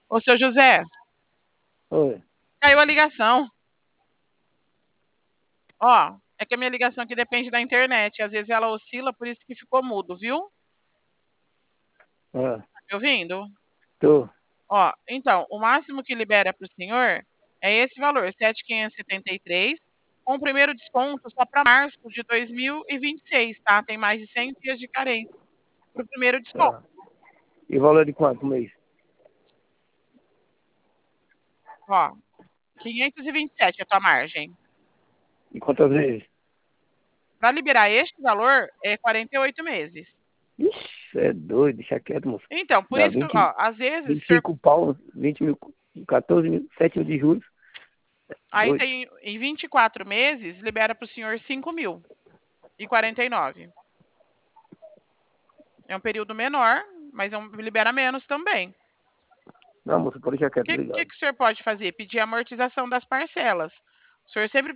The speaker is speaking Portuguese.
Ô, seu José, Oi. caiu a ligação. Ó, é que a minha ligação aqui depende da internet. Às vezes ela oscila, por isso que ficou mudo, viu? Ah, Tá me ouvindo? tô. Ó, então, o máximo que libera para o senhor é esse valor, 7.573, com o primeiro desconto só para março de 2026, tá? Tem mais de 100 dias de carência para o primeiro desconto. Ah. E valor de quanto por mês? Ó, 527 é a tua margem. E quantas vezes? Para liberar este valor, é 48 meses. Ixi, é doido, deixa quieto, moço. Então, por Dá isso que, 20, ó, às vezes, o senhor 25 pau, 20 mil, 14 mil, 7 mil de juros. aí Doido. tem em 24 meses, libera para o senhor 5.049. É um período menor, mas libera menos também. Não, moço, pode deixar O quieto, que obrigado. o senhor pode fazer? Pedir a amortização das parcelas. O senhor sempre